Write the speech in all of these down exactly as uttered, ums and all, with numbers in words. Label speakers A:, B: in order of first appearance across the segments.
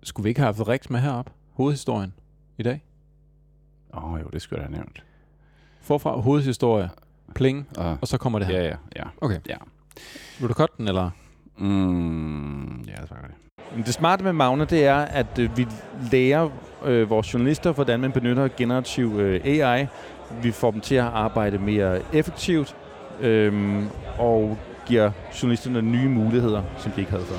A: skulle vi ikke have haft Rex med herop? Hovedhistorien i dag?
B: Åh oh, jo, det skulle jeg have nævnt.
A: Forfra hovedhistorie, pling,
B: uh,
A: og så kommer det her.
B: Ja, ja, ja.
A: Okay.
B: Ja.
A: Vil du cutte den, eller?
B: Mm, ja, det var det.
C: Det smarte med Magna, det er, at øh, vi lærer øh, vores journalister, hvordan man benytter generativ øh, A I. Vi får dem til at arbejde mere effektivt, øh, og giver journalisterne nye muligheder, som de ikke havde før.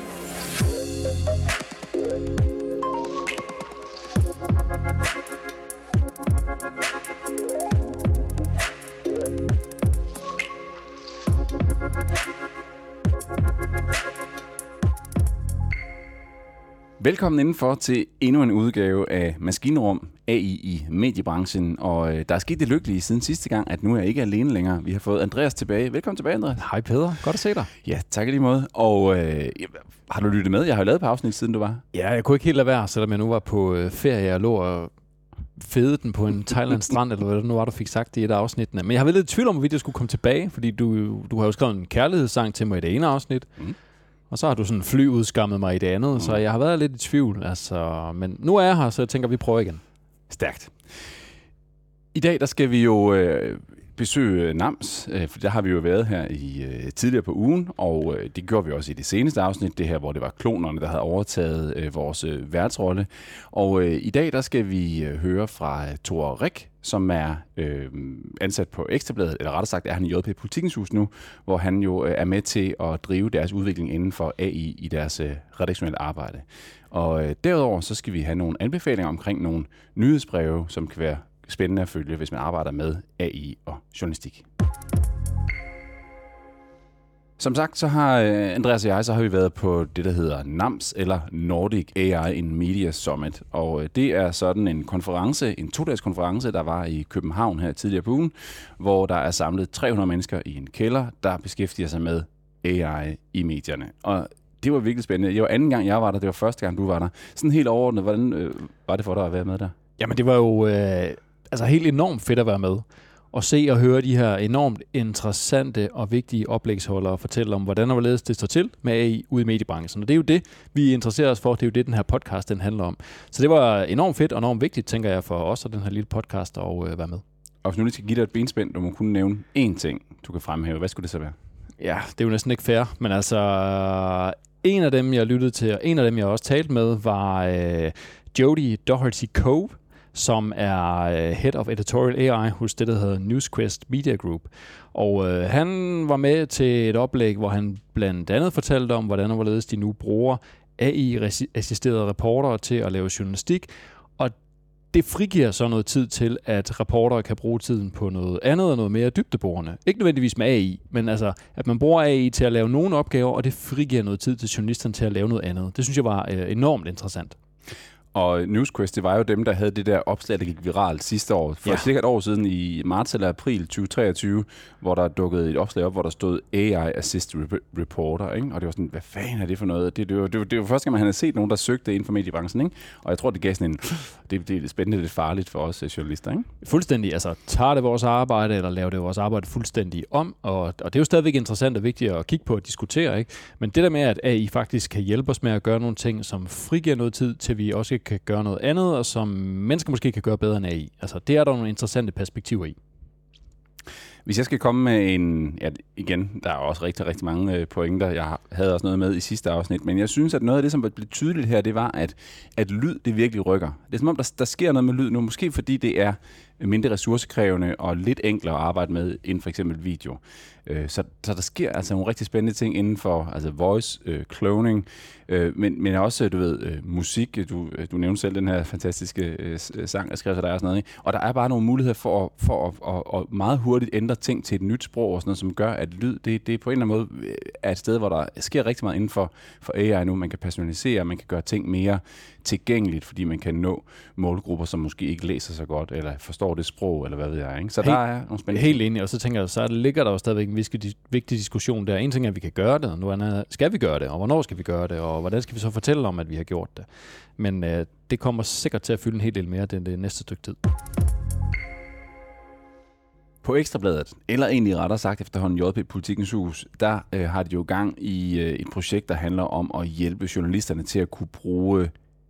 B: Velkommen indenfor til endnu en udgave af Maskinrum A I i mediebranchen. Og øh, der er sket det lykkelige siden sidste gang, at nu er jeg ikke alene længere. Vi har fået Andreas tilbage. Velkommen tilbage, Andreas.
A: Hej Peder, godt at se dig.
B: Ja, tak i lige måde. Og øh, har du lyttet med? Jeg har jo lavet på afsnit, siden du var.
A: Ja, jeg kunne ikke helt lade være, selvom jeg nu var på øh, ferie og lå og fede den på en Thailand strand, eller hvad det nu var, du fik sagt i et af afsnittene. Men jeg har været lidt i tvivl om, hvorvidt jeg skulle komme tilbage, fordi du, du har jo skrevet en kærlighedssang til mig i det ene afsnit. Mm. Og så har du sådan fly udskammet mig i det andet, mm. så jeg har været lidt i tvivl. Altså, men nu er jeg her, så jeg tænker, vi prøver igen.
B: Stærkt. I dag der skal vi jo øh, besøge Nams, øh, for der har vi jo været her i øh, tidligere på ugen, og øh, det gjorde vi også i det seneste afsnit, det her, hvor det var klonerne, der havde overtaget øh, vores øh, værtsrolle. Og øh, i dag der skal vi øh, høre fra øh, Thor Rik, som er øh, ansat på Ekstrabladet, eller rettere sagt er han i J P Politikens Hus nu, hvor han jo øh, er med til at drive deres udvikling inden for A I i deres øh, redaktionelle arbejde. Og øh, derudover så skal vi have nogle anbefalinger omkring nogle nyhedsbreve, som kan være spændende at følge, hvis man arbejder med A I og journalistik. Som sagt, så har øh, Andreas og jeg, så har vi været på det, der hedder NAMS, eller Nordic A I in Media Summit. Og øh, det er sådan en konference, en to-dages konference, der var i København her tidligere på ugen, hvor der er samlet tre hundrede mennesker i en kælder, der beskæftiger sig med A I i medierne. Og det var virkelig spændende. Det var anden gang, jeg var der. Det var første gang, du var der. Sådan helt overordnet, hvordan øh, var det for dig at være med der?
A: Jamen, det var jo øh, altså helt enormt fedt at være med. Og se og høre de her enormt interessante og vigtige oplægsholdere fortælle om, hvordan og hvorledes det står til med A I ude i mediebranchen. Og det er jo det, vi interesserer os for. Det er jo det, den her podcast den handler om. Så det var enormt fedt og enormt vigtigt, tænker jeg, for os og den her lille podcast at øh, være med.
B: Og hvis nu lige skal give dig et benspænd, du må kunne nævne én ting, du kan fremhæve. Hvad skulle det så være?
A: Ja, det er jo næsten ikke fair, men altså en af dem, jeg lyttede til, og en af dem, jeg også talte med, var øh, Jody Doherty Cove, som er øh, Head of Editorial A I hos det, der hedder Newsquest Media Group. Og øh, han var med til et oplæg, hvor han blandt andet fortalte om, hvordan og hvorledes de nu bruger A I-assisterede reportere til at lave journalistik, og det frigiver så noget tid til, at reportere kan bruge tiden på noget andet og noget mere dybdeborende. Ikke nødvendigvis med A I, men altså, at man bruger A I til at lave nogle opgaver, og det frigiver noget tid til journalisterne til at lave noget andet. Det synes jeg var øh, enormt interessant.
B: Og Newsquest, det var jo dem, der havde det der opslag, der gik viralt sidste år. For ja. cirka et år siden, i marts eller april tyve treogtyve, hvor der dukkede et opslag op, hvor der stod A I Assist Reporter. Ikke? Og det var sådan, hvad fanden er det for noget? Det, det, var, det, var, det var første gang, man havde set nogen, der søgte inden for mediebranchen. Ikke? Og jeg tror, det gav sådan en... Det, det er spændende, det er farligt for os journalister. Ikke?
A: Fuldstændig. Altså, tager det vores arbejde, eller laver det vores arbejde fuldstændig om? Og, og det er jo stadigvæk interessant og vigtigt at kigge på og diskutere. Ikke? Men det der med, at A I faktisk kan hjælpe os med at gøre nogle ting, som frigiver noget tid, til vi også kan gøre noget andet, og som mennesker måske kan gøre bedre end A I. Altså, det er der nogle interessante perspektiver i.
B: Hvis jeg skal komme med en... Ja, igen, der er også rigtig, rigtig mange pointer. Jeg havde også noget med i sidste afsnit, men jeg synes, at noget af det, som blev tydeligt her, det var, at, at lyd, det virkelig rykker. Det er som om, der, der sker noget med lyd nu, måske fordi det er mindre ressourcekrævende og lidt enklere at arbejde med end for eksempel video. Så, så der sker altså nogle rigtig spændende ting inden for altså voice, øh, cloning, øh, men, men også, du ved, øh, musik. Du, du nævnte selv den her fantastiske øh, sang, jeg skrev til dig og sådan noget. Ikke? Og der er bare nogle muligheder for, for at, at, at meget hurtigt ændre ting til et nyt sprog og sådan noget, som gør, at lyd, det, det på en eller anden måde er et sted, hvor der sker rigtig meget inden for, for A I nu. Man kan personalisere, man kan gøre ting mere tilgængeligt, fordi man kan nå målgrupper, som måske ikke læser så godt, eller forstår det sprog, eller hvad ved jeg. Ikke? Så helt, der er nogle spændende.
A: Helt enig, og så tænker jeg, så ligger der jo stadigvæk en vigtig diskussion der. En ting er, at vi kan gøre det, og nu er, skal vi gøre det, og hvornår skal vi gøre det, og hvordan skal vi så fortælle om, at vi har gjort det. Men øh, det kommer sikkert til at fylde en hel del mere det, det næste stykke tid.
B: På Ekstrabladet, eller egentlig rettere sagt efterhånden J P Politikens Hus, der øh, har de jo gang i øh, et projekt, der handler om at hjælpe journalisterne til at kunne bruge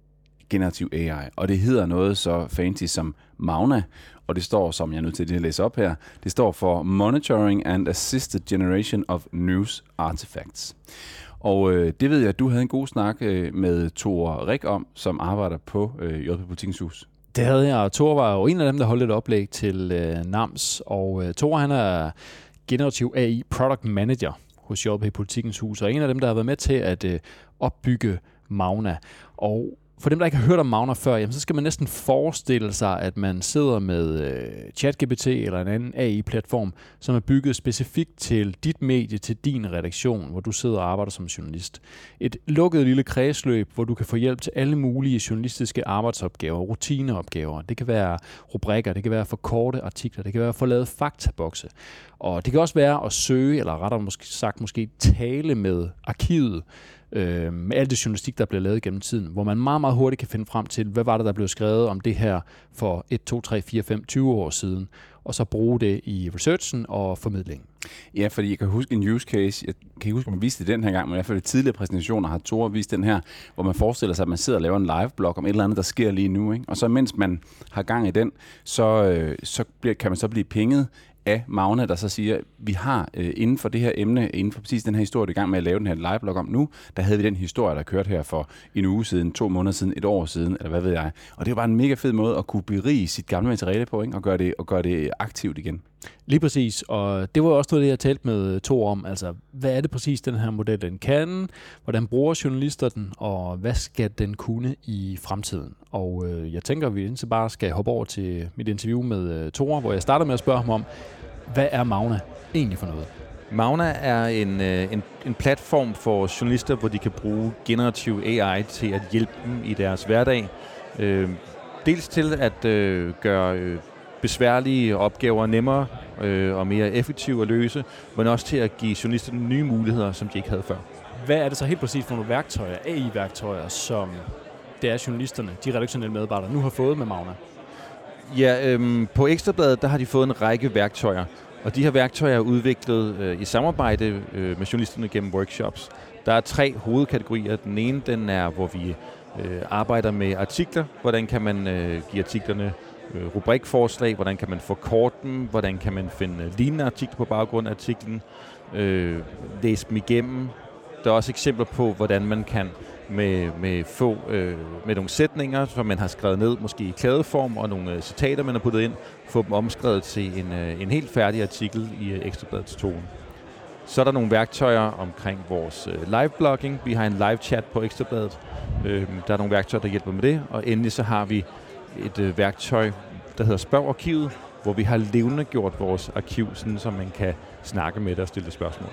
B: generativ A I, og det hedder noget så fancy som Mauna, og det står, som jeg er nødt til at læse op her, det står for Monitoring and Assisted Generation of News Artifacts. Og øh, det ved jeg, at du havde en god snak øh, med Thor Rik om, som arbejder på øh, J P Politikens Hus.
A: Det havde jeg, og Thor var jo en af dem, der holdt et oplæg til øh, N A M S, og øh, Thor han er generativ A I Product Manager hos J P Politikens Hus, og en af dem, der har været med til at øh, opbygge Mauna. Og for dem, der ikke har hørt om Mauna før, jamen, så skal man næsten forestille sig, at man sidder med øh, ChatGPT eller en anden A I-platform, som er bygget specifikt til dit medie, til din redaktion, hvor du sidder og arbejder som journalist. Et lukket lille kredsløb, hvor du kan få hjælp til alle mulige journalistiske arbejdsopgaver, rutineopgaver. Det kan være rubrikker, det kan være for korte artikler, det kan være for lavet faktabokse. Og det kan også være at søge, eller rettere måske sagt måske tale med arkivet, øh, med alt det journalistik, der bliver lavet gennem tiden, hvor man meget, meget hurtigt kan finde frem til, hvad var det, der blev skrevet om det her for et, to, tre, fire, fem, tyve år siden, og så bruge det i researchen og formidlingen.
B: Ja, fordi jeg kan huske en use case, jeg kan ikke huske, om man viste det den her gang, men i hvert fald i tidligere præsentationer har Thor vist den her, hvor man forestiller sig, at man sidder og laver en live-blog om et eller andet, der sker lige nu, ikke? Og så mens man har gang i den, så, øh, så bliver, kan man så blive pinget af Mauna, der så siger, vi har øh, inden for det her emne, inden for præcis den her historie, i gang med at lave den her live-blog om nu, der havde vi den historie, der kørte her for en uge siden, to måneder siden, et år siden, eller hvad ved jeg. Og det er bare en mega fed måde at kunne berige sit gamle materiale på, ikke? Og gøre det, og gøre det aktivt igen.
A: Lige præcis, og det var også noget, det jeg talte med Thor om. Altså, hvad er det præcis, den her model, den kan? Hvordan bruger journalister den? Og hvad skal den kunne i fremtiden? Og øh, jeg tænker, at vi indtil bare skal hoppe over til mit interview med øh, Thor, hvor jeg starter med at spørge ham om, hvad er Mauna egentlig for noget?
C: Mauna er en, øh, en, en platform for journalister, hvor de kan bruge generativ A I til at hjælpe dem i deres hverdag. Øh, dels til at øh, gøre øh, besværlige opgaver nemmere øh, og mere effektive at løse, men også til at give journalisterne nye muligheder, som de ikke havde før.
A: Hvad er det så helt præcis for nogle værktøjer, A I-værktøjer, som det er journalisterne, de redaktionelle medarbejdere, nu har fået med Mauna?
C: Ja, øhm, på Ekstrabladet, der har de fået en række værktøjer, og de her værktøjer er udviklet øh, i samarbejde øh, med journalisterne gennem workshops. Der er tre hovedkategorier. Den ene, den er, hvor vi øh, arbejder med artikler. Hvordan kan man øh, give artiklerne øh, rubrikforslag? Hvordan kan man forkorte dem? Hvordan kan man finde lignende artikler på baggrund af artiklen? Øh, læse dem igennem. Der er også eksempler på, hvordan man kan med, med, få, øh, med nogle sætninger, som man har skrevet ned, måske i kladeform, og nogle øh, citater, man har puttet ind, få dem omskrevet til en, øh, en helt færdig artikel i øh, Ekstrabladets tone. Så er der nogle værktøjer omkring vores øh, live-blogging. Vi har en live-chat på Ekstrabladet. Øh, der er nogle værktøjer, der hjælper med det. Og endelig så har vi et øh, værktøj, der hedder Spørg Arkivet, hvor vi har levende gjort vores arkiv, sådan, så man kan snakke med det og stille spørgsmål.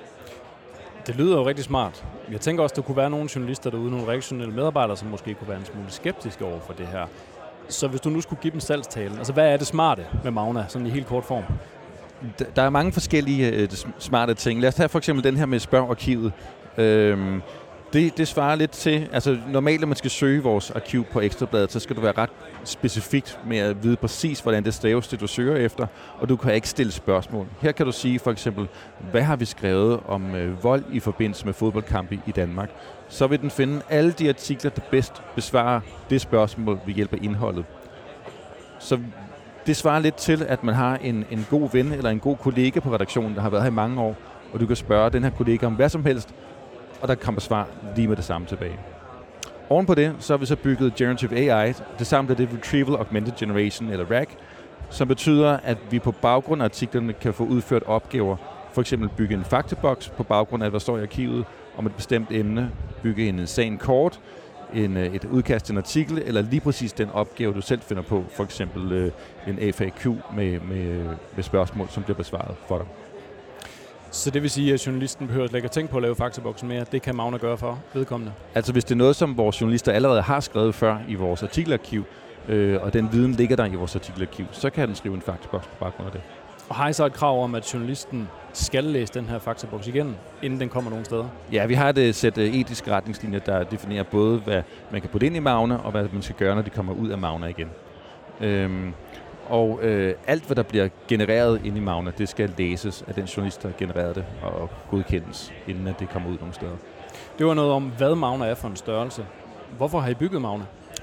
A: Det lyder jo rigtig smart. Jeg tænker også, der kunne være nogle journalister derude, nogle redaktionelle medarbejdere, som måske kunne være en smule skeptiske over for det her. Så hvis du nu skulle give dem salgstale, altså hvad er det smarte med Mauna, sådan i helt kort form?
C: Der er mange forskellige uh, smarte ting. Lad os tage for eksempel den her med Spørg Arkivet. Øhm, det, det svarer lidt til, altså normalt når man skal søge vores arkiv på Ekstrabladet, så skal du være ret specifikt med at vide præcis, hvordan det staves, det du søger efter, og du kan ikke stille spørgsmål. Her kan du sige for eksempel, hvad har vi skrevet om øh, vold i forbindelse med fodboldkampe i Danmark? Så vil den finde alle de artikler, der bedst besvarer det spørgsmål ved hjælp af indholdet. Så det svarer lidt til, at man har en, en god ven eller en god kollega på redaktionen, der har været her i mange år, og du kan spørge den her kollega om hvad som helst, og der kommer svar lige med det samme tilbage. Oven på det, så har vi så bygget Generative A I. Det samme er det Retrieval Augmented Generation, eller R A G, som betyder, at vi på baggrund af artiklerne kan få udført opgaver. For eksempel bygge en faktaboks på baggrund af, hvad der står i arkivet om et bestemt emne. Bygge en sagen kort, en, et udkast til en artikel, eller lige præcis den opgave, du selv finder på. For eksempel øh, en F A Q med, med, med spørgsmål, som bliver besvaret for dig.
A: Så det vil sige, at journalisten behøver slet ikke at tænke på at lave faktaboksen mere. Det kan Mauna gøre for vedkommende.
C: Altså hvis det er noget, som vores journalister allerede har skrevet før i vores artikelarkiv, øh, og den viden ligger der i vores artikelarkiv, så kan den skrive en faktaboks på baggrund af det.
A: Og har I så et krav om, at journalisten skal læse den her faktaboks igen, inden den kommer nogen steder?
C: Ja, vi har et sæt etiske retningslinjer, der definerer både, hvad man kan putte ind i Mauna, og hvad man skal gøre, når de kommer ud af Mauna igen. Øhm, Og øh, alt, hvad der bliver genereret inde i Mauna, det skal læses af den journalist, der har genereret det, og godkendes, inden at det kommer ud nogle steder.
A: Det var noget om, hvad Mauna er for en størrelse. Hvorfor har I bygget Mauna?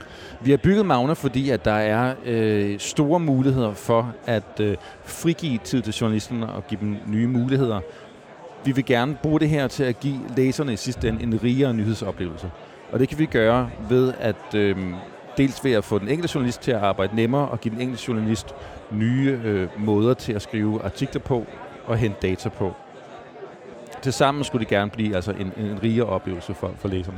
C: Vi har bygget Magna, fordi at der er øh, store muligheder for at øh, frigive tid til journalisterne og give dem nye muligheder. Vi vil gerne bruge det her til at give læserne i sidste ende en rigere nyhedsoplevelse. Og det kan vi gøre ved at øh, dels ved at få den enkelte journalist til at arbejde nemmere og give den enkelte journalist nye øh, måder til at skrive artikler på og hente data på. Tilsammen skulle det gerne blive altså en, en rigere oplevelse for, for læserne.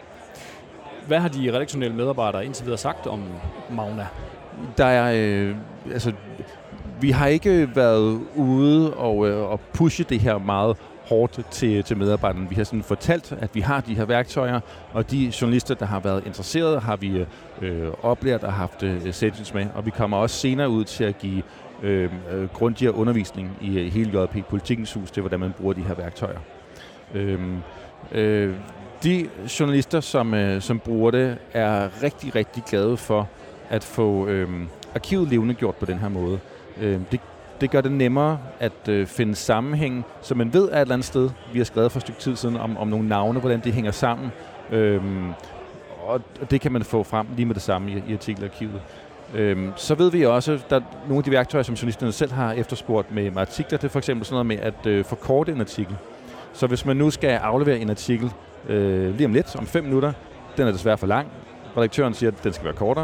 A: Hvad har de redaktionelle medarbejdere indtil videre sagt om Magna?
C: Der er, øh, altså, vi har ikke været ude og, øh, og pushe det her meget hårdt til, til medarbejderne. Vi har sådan fortalt, at vi har de her værktøjer, og de journalister, der har været interesserede, har vi øh, oplært og haft øh, sessions med, og vi kommer også senere ud til at give øh, øh, grundigere undervisning i øh, hele J P Politikens Hus til, hvordan man bruger de her værktøjer. Øh, øh, de journalister, som, øh, som bruger det, er rigtig, rigtig glade for at få øh, arkivet levende gjort på den her måde. Øh, det Det gør det nemmere at øh, finde sammenhæng, så man ved at et eller andet sted, vi har skrevet for et stykke tid siden, om, om nogle navne, hvordan de hænger sammen. Øhm, og det kan man få frem lige med det samme i, i artikelarkivet. Øhm, så ved vi også, at der er nogle af de værktøjer, som journalisterne selv har efterspurgt med, med artikler. Det er for eksempel sådan noget med at øh, forkorte en artikel. Så hvis man nu skal aflevere en artikel øh, lige om lidt, om fem minutter, den er desværre for lang. Redaktøren siger, at den skal være kortere.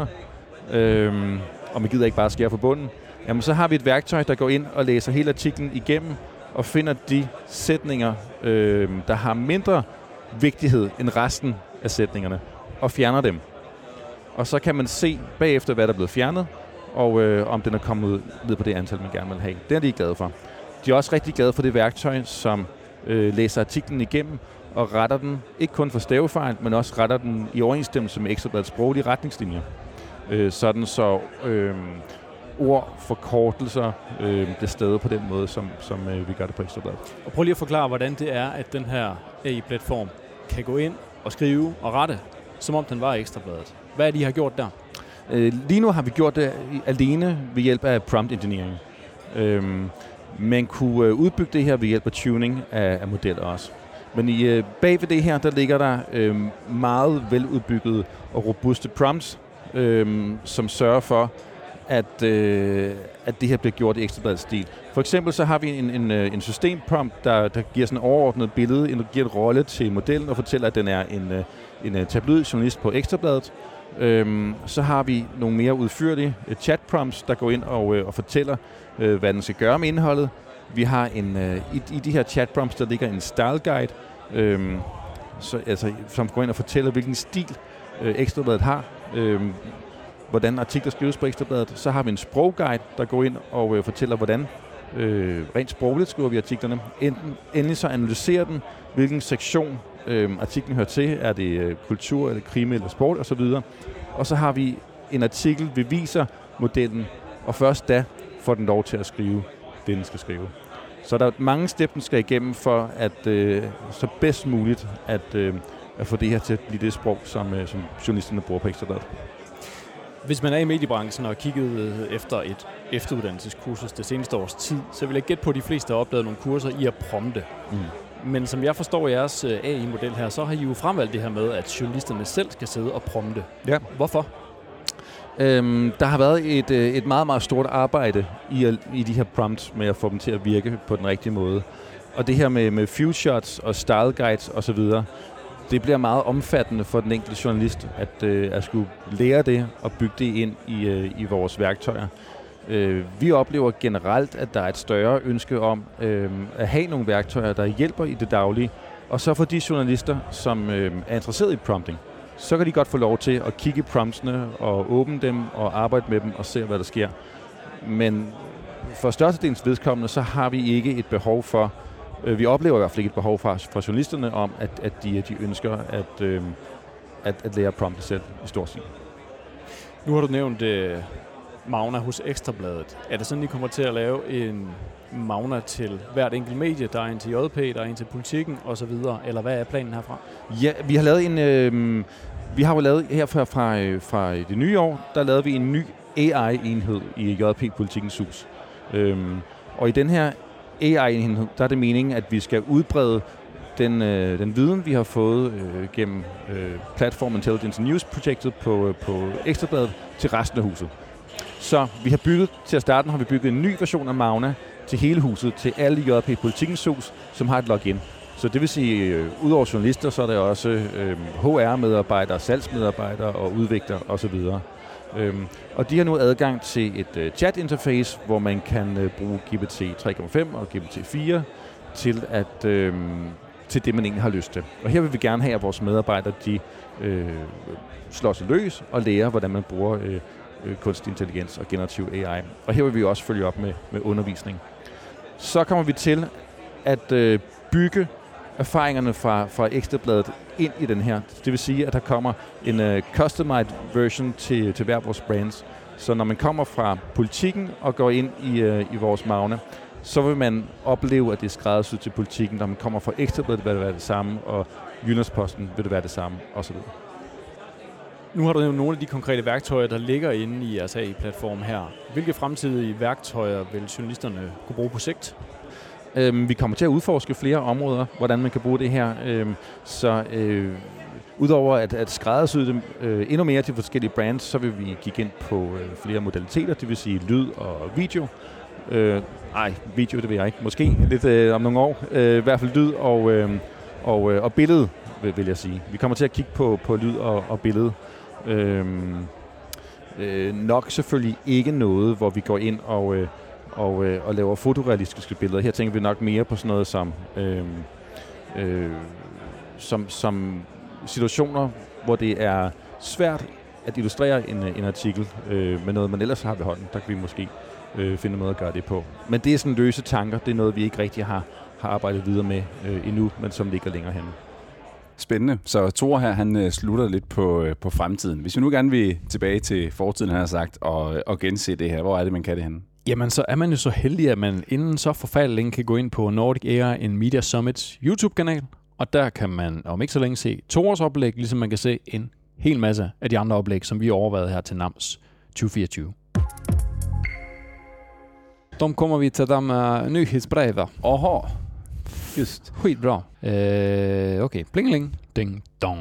C: Øhm, og man gider ikke bare skære på bunden. Jamen, så har vi et værktøj, der går ind og læser hele artiklen igennem og finder de sætninger, øh, der har mindre vigtighed end resten af sætningerne, og fjerner dem. Og så kan man se bagefter, hvad der er blevet fjernet, og øh, om den er kommet ud ned på det antal, man gerne vil have. Det er de glade for. De er også rigtig glade for det værktøj, som øh, læser artiklen igennem og retter den, ikke kun for stavefejl, men også retter den i overensstemmelse med Ekstra Bladets sproglige retningslinjer. Øh, sådan så Øh, ord, forkortelser, øh, det sted på den måde, som, som øh, vi gør det på Ekstra Bladet.
A: Og prøv lige at forklare, hvordan det er, at den her A I-platform kan gå ind og skrive og rette, som om den var Ekstra Bladet. Hvad er det, I har gjort der?
C: Øh, lige nu har vi gjort det alene ved hjælp af prompt engineering. Øh, man kunne øh, udbygge det her ved hjælp af tuning af, af modeller også. Men i, øh, bag ved det her, der ligger der øh, meget veludbyggede og robuste prompts, øh, som sørger for, At, øh, at det her bliver gjort i Ekstra Bladets stil. For eksempel så har vi en, en, en systemprompt, der, der giver sådan et overordnet billede, en, giver et rolle til modellen og fortæller, at den er en, en tabloid journalist på Ekstra Bladet. Øhm, så har vi nogle mere udførlige chatprompts, der går ind og, øh, og fortæller, øh, hvad den skal gøre med indholdet. Vi har en, øh, i, i de her chatprompts, der ligger en style guide, øh, så, altså, som går ind og fortæller, hvilken stil øh, Ekstra Bladet har. Øh, hvordan artikler skrives på Ekstra Bladet. Så har vi en sprogguide, der går ind og øh, fortæller, hvordan øh, rent sprogligt skriver vi artiklerne. Enten, endelig så analyserer den, hvilken sektion øh, artiklen hører til. Er det øh, kultur, eller krimi, eller sport osv. Og så har vi en artikel, vi viser modellen, og først da får den lov til at skrive det, den skal skrive. Så der er mange step, den skal igennem for at øh, så bedst muligt at, øh, at få det her til at blive det sprog, som, øh, som journalisterne bruger på Ekstra Bladet.
A: Hvis man er i mediebranchen og kigget efter et efteruddannelseskursus det seneste års tid, så vil jeg gætte på, at de fleste har opdaget nogle kurser i at prompte. Mm. Men som jeg forstår jeres A I-model her, så har I jo fremvalgt det her med, at journalisterne selv skal sidde og prompte.
C: Ja.
A: Hvorfor?
C: Øhm, der har været et, et meget, meget stort arbejde i, i de her prompts med at få dem til at virke på den rigtige måde. Og det her med, med few shots og style guides osv., det bliver meget omfattende for den enkelte journalist at, øh, at skulle lære det og bygge det ind i, øh, i vores værktøjer. Øh, vi oplever generelt, at der er et større ønske om øh, at have nogle værktøjer, der hjælper i det daglige. Og så for de journalister, som øh, er interesseret i prompting, så kan de godt få lov til at kigge promptsene og åbne dem og arbejde med dem og se, hvad der sker. Men for størstedelens vedkommende, så har vi ikke et behov for, vi oplever i hvert fald ikke et behov fra, fra journalisterne om, at, at de, de ønsker at, øh, at, at lære prompte selv i stor stil.
A: Nu har du nævnt øh, Magna hos Ekstra Bladet. Er det sådan, I kommer til at lave en Magna til hvert enkelt medie? Der er en til J P, der er en til Politikken osv. Eller hvad er planen herfra?
C: Ja, vi har lavet en... Øh, vi har jo lavet her fra, fra, fra det nye år, der lavede vi en ny A I-enhed i J P Politikens Hus. Øh, og i den her A I-enhed, der er det meningen, at vi skal udbrede den, øh, den viden, vi har fået øh, gennem øh, Platform Intelligence News-projektet på, øh, på Ekstrabladet til resten af huset. Så vi har bygget, til at starte har vi bygget en ny version af Magna til hele huset, til alle J P Politikens Hus, som har et login. Så det vil sige, øh, udover journalister, så er der også øh, H R-medarbejdere, salgsmedarbejdere og udviklere osv. Øhm, og de har nu adgang til et øh, chat-interface, hvor man kan øh, bruge G P T tre komma fem og G P T fire til, at, øh, til det, man egentlig har lyst til. Og her vil vi gerne have, at vores medarbejdere de, øh, slår sig løs og lærer, hvordan man bruger øh, øh, kunstig intelligens og generativ A I. Og her vil vi også følge op med, med undervisning. Så kommer vi til at øh, bygge erfaringerne fra, fra Ekstrabladet ind i den her. Det vil sige, at der kommer en uh, customized version til, til hver vores brands. Så når man kommer fra Politikken og går ind i, uh, i vores Magna, så vil man opleve, at det er skræddersyet til Politikken. Når man kommer fra Ekstrabladet, vil det være det samme, og Jyllands-Posten vil det være det samme, osv.
A: Nu har du jo nogle af de konkrete værktøjer, der ligger inde i jeres A I-platform her. Hvilke fremtidige værktøjer vil journalisterne kunne bruge på sigt?
C: Øhm, vi kommer til at udforske flere områder, hvordan man kan bruge det her. Øhm, så øh, udover at, at skræddersy dem øh, endnu mere til forskellige brands, så vil vi kigge ind på øh, flere modaliteter, det vil sige lyd og video. Øh, ej, video, det vil jeg ikke. Måske lidt øh, om nogle år. Øh, I hvert fald lyd og, øh, og, øh, og billede, vil, vil jeg sige. Vi kommer til at kigge på, på lyd og, og billede. Øh, øh, nok selvfølgelig ikke noget, hvor vi går ind og... Øh, Og, øh, og laver fotorealistiske billeder. Her tænker vi nok mere på sådan noget som, øh, øh, som, som situationer, hvor det er svært at illustrere en, en artikel øh, med noget, man ellers har ved hånden. Der kan vi måske øh, finde noget at gøre det på. Men det er sådan løse tanker. Det er noget, vi ikke rigtig har, har arbejdet videre med øh, endnu, men som ligger længere henne.
B: Spændende. Så Thor her, han øh, slutter lidt på, øh, på fremtiden. Hvis vi nu gerne vil tilbage til fortiden, han har sagt, og, og gense det her, hvor er det, man kan det henne?
A: Jamen, så er man jo så heldig, at man inden så forfærdeligt længe kan gå ind på Nordic A I and Media Summits YouTube-kanal, og der kan man om ikke så længe se Thors oplæg, ligesom man kan se en hel masse af de andre oplæg, som vi har overvejet her til NAMS tyve fireogtyve. De kommer vi til dem uh, nyhedsbrevet.
B: Oho, just.
A: Skitbra. Øh, okay, plingeling. Ding dong.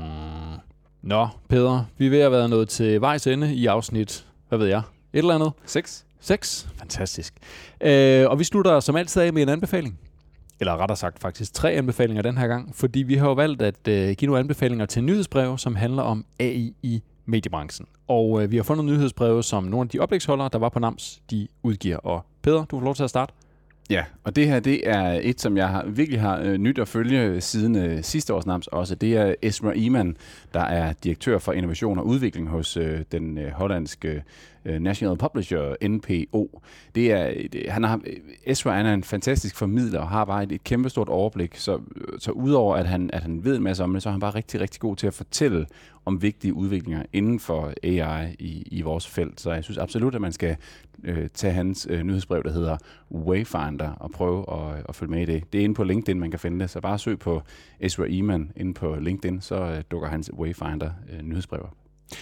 A: Nå, Peder, vi er ved at være nået til vejs ende i afsnit, hvad ved jeg, et eller andet?
B: Seks.
A: Seks. Fantastisk. Øh, og vi slutter som altid af med en anbefaling. Eller rettere sagt faktisk tre anbefalinger den her gang, fordi vi har jo valgt at øh, give nogle anbefalinger til nyhedsbreve, som handler om A I i mediebranchen. Og øh, vi har fundet nyhedsbreve, som nogle af de oplægsholdere, der var på NAMS, de udgiver. Og Peder, du får lov til at starte.
B: Ja, og det her, det er et, som jeg har, virkelig har øh, nyt at følge siden øh, sidste års NAMS også. Det er Esra Iman, der er direktør for innovation og udvikling hos øh, den øh, hollandske øh, National Publisher, N P O. Det er, det, han har, Esra er en fantastisk formidler og har bare et, et kæmpestort overblik. Så, så udover at han, at han ved en masse om det, så er han bare rigtig, rigtig god til at fortælle om vigtige udviklinger inden for A I i, i vores felt. Så jeg synes absolut, at man skal øh, tage hans øh, nyhedsbrev, der hedder Wayfinder, og prøve at, at følge med i det. Det er inde på LinkedIn, man kan finde det. Så bare søg på Esra Iman inde på LinkedIn, så øh, dukker hans Wayfinder øh, nyhedsbrev op.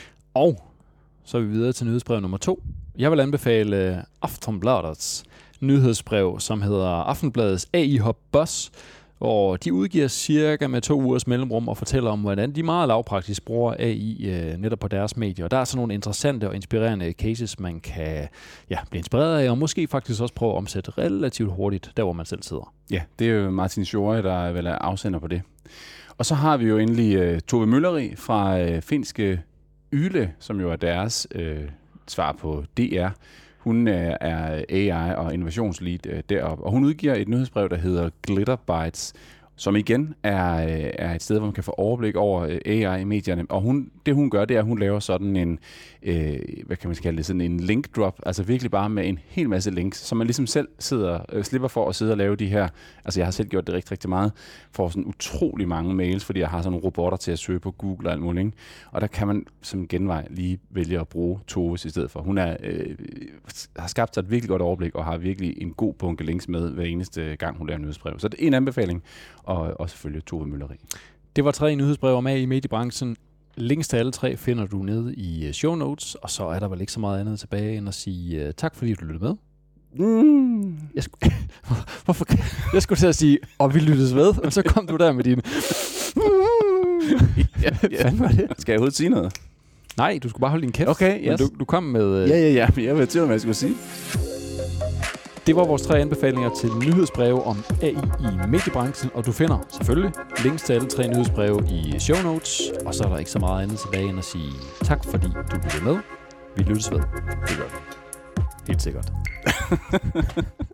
A: Og så er vi videre til nyhedsbrev nummer to. Jeg vil anbefale Aftonbladets nyhedsbrev, som hedder Aftonbladets A I Hub Buzz, og de udgiver cirka med to ugers mellemrum og fortæller om, hvordan de meget lavpraktisk bruger A I øh, netop på deres medier. Og der er så nogle interessante og inspirerende cases, man kan ja, blive inspireret af, og måske faktisk også prøve at omsætte relativt hurtigt, der hvor man selv sidder.
B: Ja, det er jo Martin Schore, der vel er afsender på det. Og så har vi jo endelig uh, Tove Mølleri fra uh, finske Yle, som jo er deres uh, svar på D R. Hun er A I og innovationslead uh, deroppe, og hun udgiver et nyhedsbrev, der hedder Glitter Bites, som igen er, er et sted, hvor man kan få overblik over A I i medierne. Og hun, det hun gør, det er, at hun laver sådan en, øh, hvad kan man kalde det, sådan en link drop, altså virkelig bare med en hel masse links, så man ligesom selv sidder, øh, slipper for at sidde og lave de her, altså jeg har selv gjort det rigtig, rigtig meget, får sådan utrolig mange mails, fordi jeg har sådan nogle robotter til at søge på Google og alt muligt, ikke? Og der kan man som genvej lige vælge at bruge Toves i stedet for. Hun er, øh, har skabt sig et virkelig godt overblik, og har virkelig en god bunke links med hver eneste gang, hun laver nyhedsbrev. Så det er en anbefaling. Og, og selvfølgelig Tove Mølleri.
A: Det var tre nyhedsbreve om A I i mediebranchen. Links til alle tre finder du nede i show notes, og så er der vel ikke så meget andet tilbage end at sige uh, tak fordi du lyttede med.
B: Mm.
A: Jeg, sk- Hvorfor? Jeg skulle til at sige, og vi lyttes ved, og så kom du der med din...
B: ja, ja.
A: Hvad var det?
B: Skal jeg overhovedet sige noget?
A: Nej, du skulle bare holde din kæft.
B: Okay,
A: Men
B: yes.
A: du, du kom med... Øh...
B: Ja, ja, ja. Jeg ved til, hvad jeg skulle sige.
A: Det var vores tre anbefalinger til nyhedsbreve om A I i mediebranchen, og du finder selvfølgelig links til alle tre nyhedsbreve i show notes, og så er der ikke så meget andet tilbage end at sige tak, fordi du lyttede med. Vi lyttes ved.
B: Det er godt.
A: Helt sikkert.